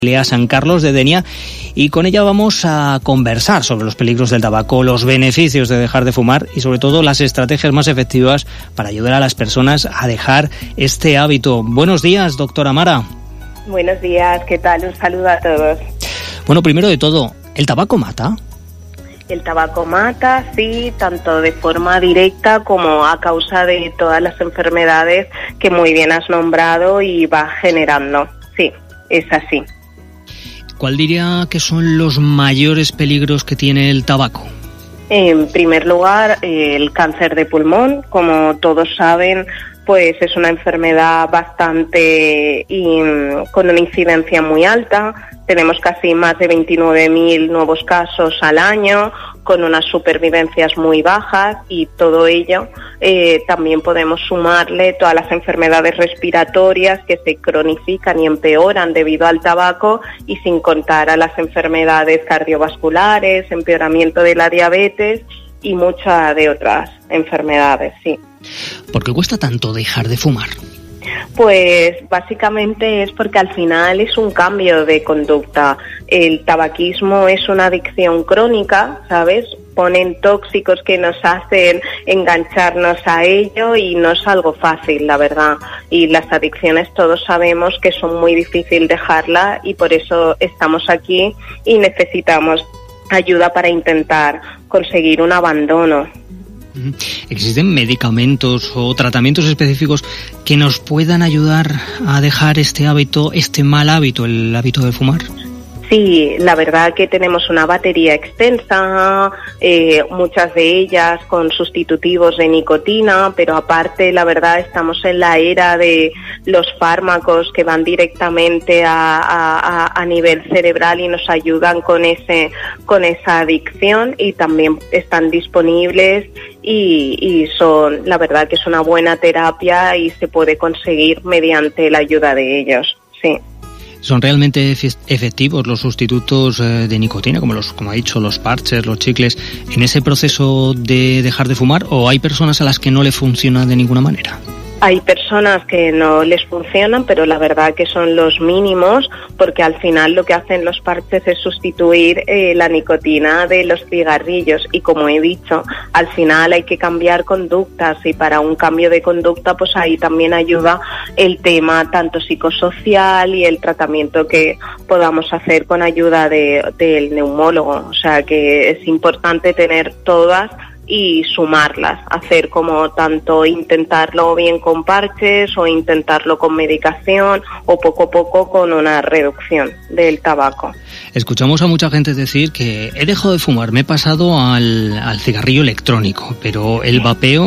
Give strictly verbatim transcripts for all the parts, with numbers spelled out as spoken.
Lea San Carlos de Denia, y con ella vamos a conversar sobre los peligros del tabaco, los beneficios de dejar de fumar y sobre todo las estrategias más efectivas para ayudar a las personas a dejar este hábito. Buenos días, doctora Mara. Buenos días, ¿qué tal? Un saludo a todos. Bueno, primero de todo, ¿el tabaco mata? El tabaco mata, sí, tanto de forma directa como a causa de todas las enfermedades que muy bien has nombrado y va generando. Sí, es así. ¿Cuál diría que son los mayores peligros que tiene el tabaco? En primer lugar, el cáncer de pulmón. Como todos saben, pues es una enfermedad bastante y, con una incidencia muy alta. Tenemos casi más de veintinueve mil nuevos casos al año, con unas supervivencias muy bajas, y todo ello eh, también podemos sumarle todas las enfermedades respiratorias que se cronifican y empeoran debido al tabaco, y sin contar a las enfermedades cardiovasculares, empeoramiento de la diabetes y muchas de otras enfermedades, sí. ¿Por qué cuesta tanto dejar de fumar? Pues básicamente es porque al final es un cambio de conducta. El tabaquismo es una adicción crónica, ¿sabes? Ponen tóxicos que nos hacen engancharnos a ello y no es algo fácil, la verdad. Y las adicciones todos sabemos que son muy difíciles dejarla, y por eso estamos aquí y necesitamos ayuda para intentar conseguir un abandono. ¿Existen medicamentos o tratamientos específicos que nos puedan ayudar a dejar este hábito, este mal hábito, el hábito de fumar? Sí, la verdad que tenemos una batería extensa, eh, muchas de ellas con sustitutivos de nicotina, pero aparte, la verdad, estamos en la era de los fármacos que van directamente a, a, a nivel cerebral y nos ayudan con ese, con esa adicción, y también están disponibles y, y son, la verdad que es una buena terapia y se puede conseguir mediante la ayuda de ellos, sí. ¿Son realmente efectivos los sustitutos de nicotina, como los, como ha dicho, los parches, los chicles, en ese proceso de dejar de fumar, o hay personas a las que no le funciona de ninguna manera? Hay personas que no les funcionan, pero la verdad que son los mínimos, porque al final lo que hacen los parches es sustituir eh, la nicotina de los cigarrillos, y como he dicho, al final hay que cambiar conductas, y para un cambio de conducta pues ahí también ayuda el tema tanto psicosocial y el tratamiento que podamos hacer con ayuda de, del neumólogo. O sea que es importante tener todas y sumarlas, hacer como tanto intentarlo bien con parches o intentarlo con medicación, o poco a poco con una reducción del tabaco. Escuchamos a mucha gente decir que he dejado de fumar, me he pasado al, al cigarrillo electrónico, pero el vapeo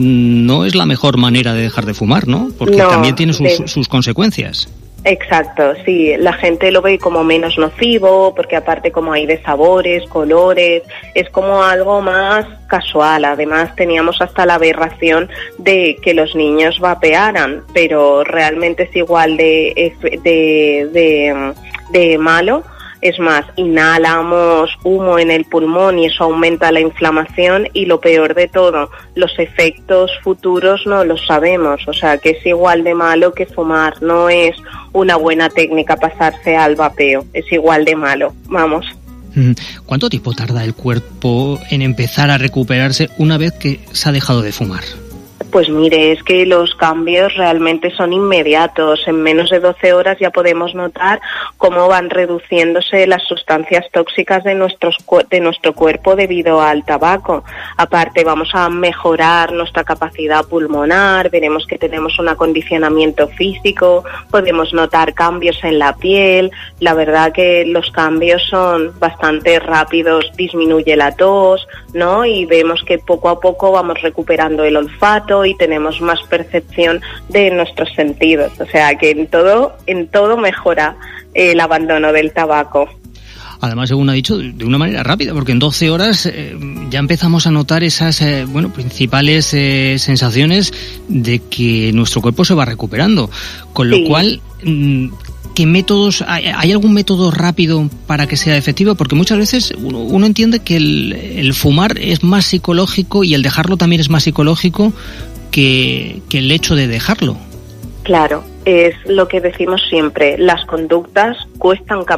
no es la mejor manera de dejar de fumar, ¿no? Porque no, también tiene sus, de... sus consecuencias. Exacto, sí, la gente lo ve como menos nocivo, porque aparte como hay de sabores, colores, es como algo más casual. Además teníamos hasta la aberración de que los niños vapearan, pero realmente es igual de, de, de, de malo. Es más, inhalamos humo en el pulmón y eso aumenta la inflamación, y lo peor de todo, los efectos futuros no los sabemos, o sea que es igual de malo que fumar. No es una buena técnica pasarse al vapeo, es igual de malo, vamos. ¿Cuánto tiempo tarda el cuerpo en empezar a recuperarse una vez que se ha dejado de fumar? Pues mire, es que los cambios realmente son inmediatos. En menos de doce horas ya podemos notar cómo van reduciéndose las sustancias tóxicas de, nuestros, de nuestro cuerpo debido al tabaco. Aparte, vamos a mejorar nuestra capacidad pulmonar, veremos que tenemos un acondicionamiento físico, podemos notar cambios en la piel. La verdad que los cambios son bastante rápidos, disminuye la tos, ¿no? Y vemos que poco a poco vamos recuperando el olfato y tenemos más percepción de nuestros sentidos. O sea que en todo, en todo mejora el abandono del tabaco. Además, según ha dicho, de una manera rápida, porque en doce horas eh, ya empezamos a notar esas eh, bueno, principales eh, sensaciones de que nuestro cuerpo se va recuperando. Con lo sí. cual, mm, ¿qué métodos, hay, hay algún método rápido para que sea efectivo? Porque muchas veces uno, uno entiende que el, el fumar es más psicológico y el dejarlo también es más psicológico que, que el hecho de dejarlo. Claro, es lo que decimos siempre, las conductas cuestan